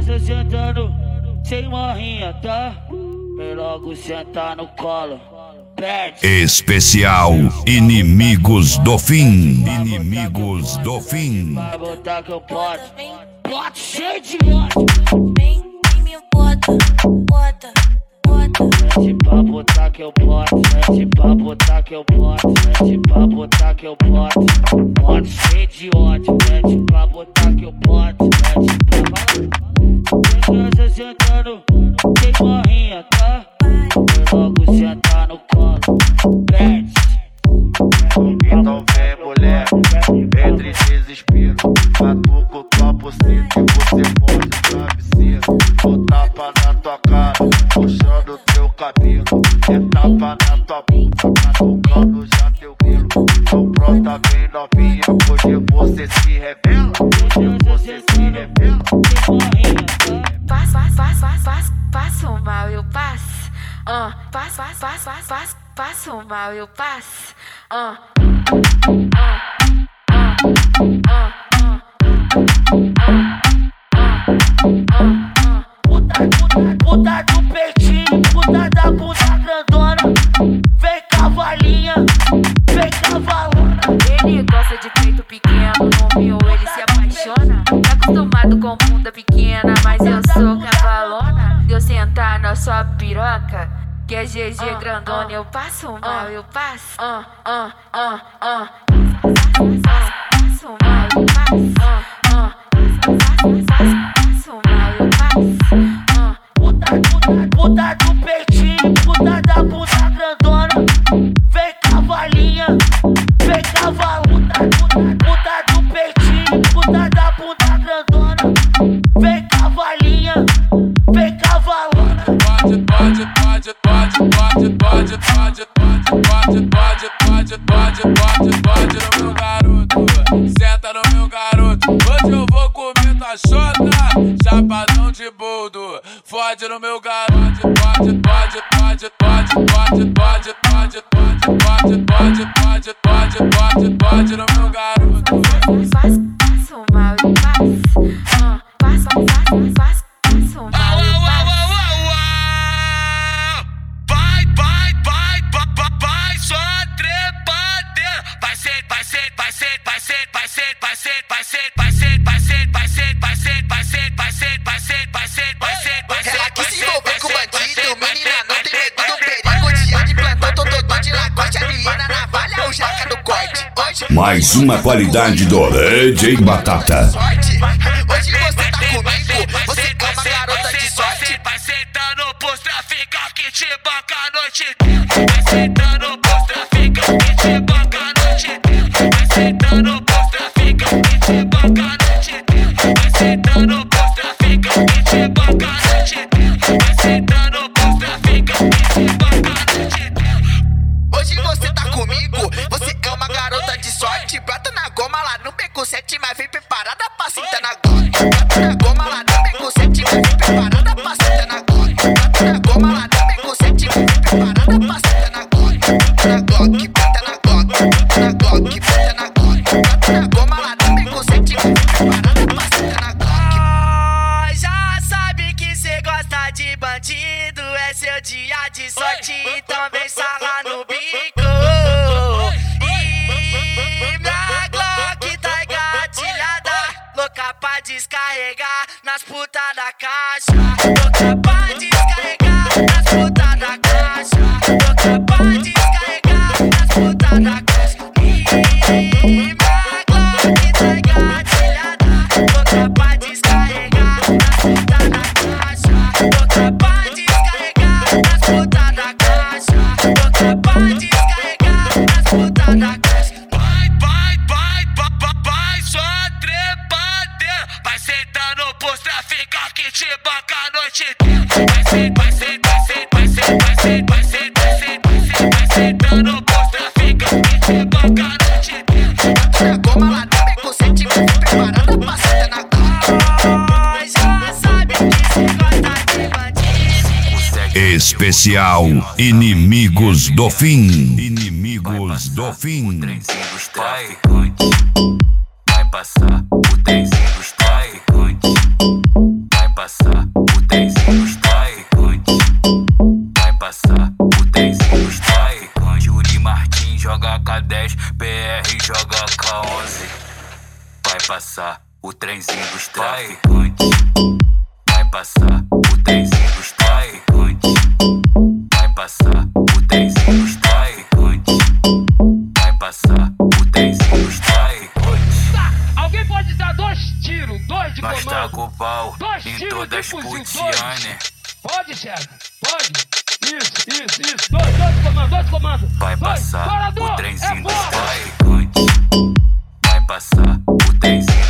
criança sentando sem marrinha, tá? Vem logo sentar no colo. Especial Inimigos do Fim. Inimigos do Fim. Vai botar que eu posso. Pote cheio de ódio. Vem me bota, bota, bota. Mete pra botar que eu posso. Mete pra botar que eu posso. Mete pra botar que eu posso. Pote cheio de ódio. Mete pra botar que eu posso. Mete pra criança sentando sem marrinha, tá? Vem logo sentar no colo. Então vem mulher, entre desespero. Batuco tua buceta e você morde o travesseiro. Vou tapa na tua cara, puxando teu cabelo. É tapa na tua bunda, catucando já teu grelo. Tô pronta, vem novinha, hoje você se revela. Hoje você se revela. Passo mal, eu passo. Passo mal, eu passo. Puta do peitinho, puta da bunda grandona. Vem cavalinha, vem cavalona. Ele gosta de peito pequeno, no meu ele se apaixona. Tá acostumado com bunda pequena, mas eu sou cavalona. Deu sentar na sua piroca, que é GG grandona. Eu passo mal, eu passo. Passo mal, eu passo. Passo mal, eu passo. Puta do peitinho, puta da bunda grandona. Vem cavalinha, vem cavalona. Puta do peitinho, puta da bunda grandona. Vem cavalinha, vem cavalona. Pode no meu garoto, senta no meu garoto. Hoje eu vou comer tua xota, chapadão de boldo. Fode no meu garoto, pode no meu garoto. Passo mal, eu passo. Passo mal, eu passo. Vai só trepadeira. Vai ser. Ela que se envolver com bandido, menina, não tem medo do perigo. Dia de plantão, tô doidão de lagoste. A menina navalha, o jaca do corte. Hoje Mais uma qualidade do DJ Batata. sorte. Hoje você tá comigo, você é uma garota de sorte. Vai sentando pros trafica que te banca a noite inteira. Vai sentando pros trafica que te banca a noite inteira. Vai sentando pros trafica que te banca a noite inteira. Vai sentando pros trafica que te banca a noite inteira. Vai sentando pros trafica que te banca a noite inteira. Hoje você tá comigo, você é uma garota de sorte. Brota na goma lá no BQ7, mas vem preparada pra sentar na Glock. Brota na goma lá no BQ7, mas vem preparada pra sentar na Glock. Brota na goma lá no BQ7, mas vem preparada pra sentar na Glock. Brota na Glock, brota na Glock, brota na Glock, brota na Glock. Brota na goma lá no BQ7, mas vem preparada pra sentar na Glock. Já sabe que cê gosta de bandido, é seu dia de sorte, então vem sarrar no bico. E minha Glock tá engatilhada, louca pra descarregar nas putas da caixa. Louca pra descarregar nas putas da caixa. Louca pra descarregar nas putas da caixa. E minha Glock tá engatilhada, louca pra descarregar nas putas da caixa. Louca pra descarregar nas putas da caixa. Louca pra descarregar nas putas da caixa. Vai só trepadeira. Vai sentando pros trafica que te banca a noite inteira. Vai sentando pros trafica que te banca a noite inteira. Brota na goma lá no BQ7, mas vem preparada pra sentar na Glock. Já sabe que cê gosta de bandido. Especial Inimigos do Fim. Inimigos do Fim. Dos traficantes. Vai passar o trenzinho dos traficantes. Vai passar passar o trenzinho dos traficantes. Vai passar o trenzinho dos traficantes. Vai passar o trenzinho dos traficantes. Vai passar o trenzinho dos traficantes. Tá, alguém pode dar 2 tiros, 2 de Nós comando. tá com o pau 2 em tiros todas de fuzil, putiane. Pode, chefe, pode. Isso. 2 comandos, 2 comandos. Vai Dois. passar Parador, o trenzinho é dos foda. traficantes. Vai passar o trenzinho